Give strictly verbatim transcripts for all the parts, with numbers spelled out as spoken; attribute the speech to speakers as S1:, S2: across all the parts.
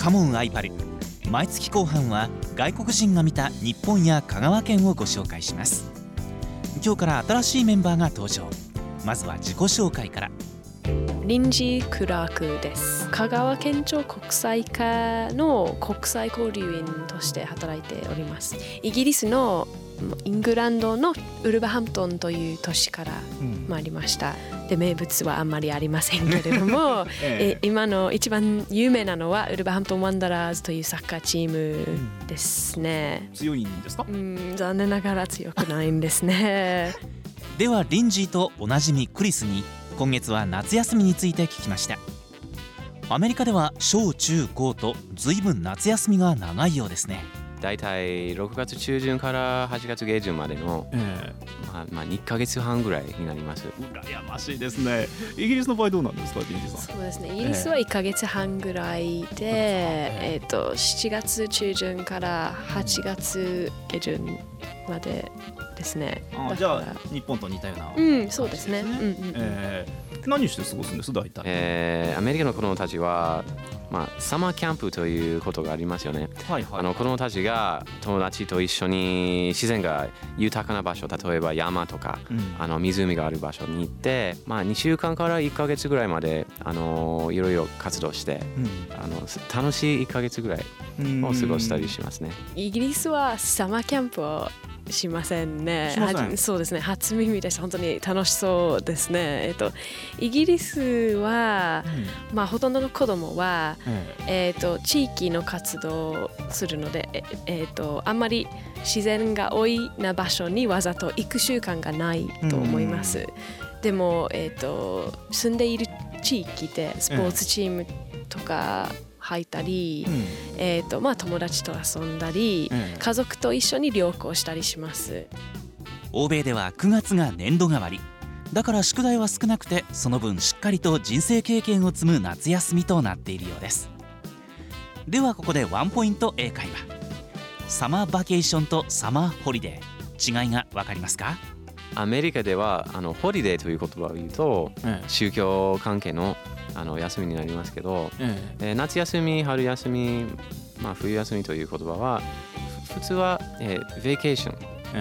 S1: カモンアイパル。毎月後半は外国人が見た日本や香川県をご紹介します。今日から新しいメンバーが登場。まずは自己紹介から。
S2: 臨時クラークです。香川県庁国際課の国際交流員として働いております。イギリスのイングランドのウルバハンプトンという都市から参りました、うん、で名物はあんまりありませんけれども、ええ、今の一番有名なのはウルバハンプトンワンダラーズというサッカーチームですね、
S3: うん、強いんですか？
S2: うん、残念ながら強くないんですね
S1: ではリンジーとおなじみクリスに今月は夏休みについて聞きました。アメリカでは小中高とずいぶん夏休みが長いようですね。
S4: だいたいろくがつ中旬からはちがつ下旬までの、えーまあまあ、にかげつはんぐらいになります。
S3: 羨ましいですね。イギリスの場合どうなんですか、リンジさん？
S2: そうですね、イギリスはいっかげつはんぐらいで、えーえー、としちがつ中旬からはちがつ下旬までですね。
S3: あ、じゃあ日本と似たような感
S2: じですね。うん、
S3: じ
S2: そうですね。うんうん、
S3: えー、何して過ごすんです大体？
S4: えー、アメリカの子どもたちはまあ、サマーキャンプということがありますよね、はいはい、あの子どもたちが友達と一緒に自然が豊かな場所、例えば山とか、うん、あの湖がある場所に行って、まあ、にしゅうかんからいっかげつぐらいまであのいろいろ活動して、うん、あの楽しいいっかげつぐらいを過ごしたりしますね。
S2: イギリスはサマーキャンプをしませんね。
S3: しません。
S2: そうですね、初耳です。本当に楽しそうですね。えっとイギリスは、うん、まあほとんどの子供は、うん、えっと地域の活動をするので、ええっとあんまり自然が多いな場所にわざと行く習慣がないと思います。うん、でもえっと住んでいる地域でスポーツチームとか、うん入ったり、うんえーとまあ、友達と遊んだり、うん、家族と一緒に旅行したりします。
S1: 欧米ではくがつが年度替わりだから宿題は少なくて、その分しっかりと人生経験を積む夏休みとなっているようです。ではここでワンポイント英会話。サマーバケーションとサマーホリデー、違いが分かりますか？
S4: アメリカではあのホリデーという言葉を言うと、うん、宗教関係のあの休みになりますけど、うんえー、夏休み、春休み、まあ、冬休みという言葉は普通は、えー、ベーケーション、うん、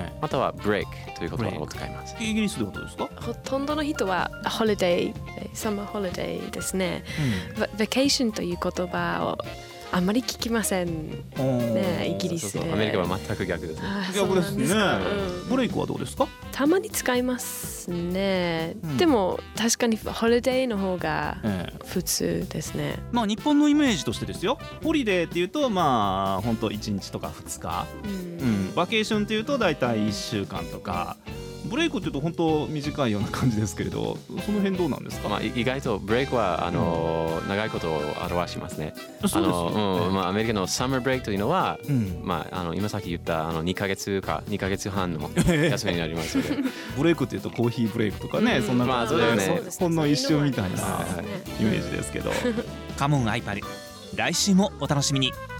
S4: またはブレイクという言葉を使います。
S3: イギリスでことですか？
S2: ほとんどの人はホリデー、サマーホリデーですね。うん、ベーケーションという言葉をあんまり聞きませんね、イギリスで。
S4: そうそう、アメリカは全く逆ですね。
S3: 逆ですね。
S2: うん、
S3: ブレイクはどうですか？
S2: たまに使いますね、うん、でも確かにホリデーの方が普通ですね、ええ、
S3: まあ日本のイメージとしてですよ、ホリデーっていうとまあ本当いちにちとかふつか、うんうん、バケーションっていうとだいたいいっしゅうかんとか、ブレイクっていうと本当短いような感じですけれど、その辺どうなんですか？
S4: まあ、意外とブレイクはあの、うん、長いことを表しますね。
S3: そうですよね。
S4: あの、うんまあ、アメリカのサマーブレイクというのは、うんまあ、あの今さっき言ったあのにかげつかにかげつはんの休みになりますので
S3: ブレイクっていうとコーヒーブレイクとかね、うん、そんな感じで、まあね、ほんの一瞬みたいなイメージですけど
S1: カモンアイパル、来週もお楽しみに。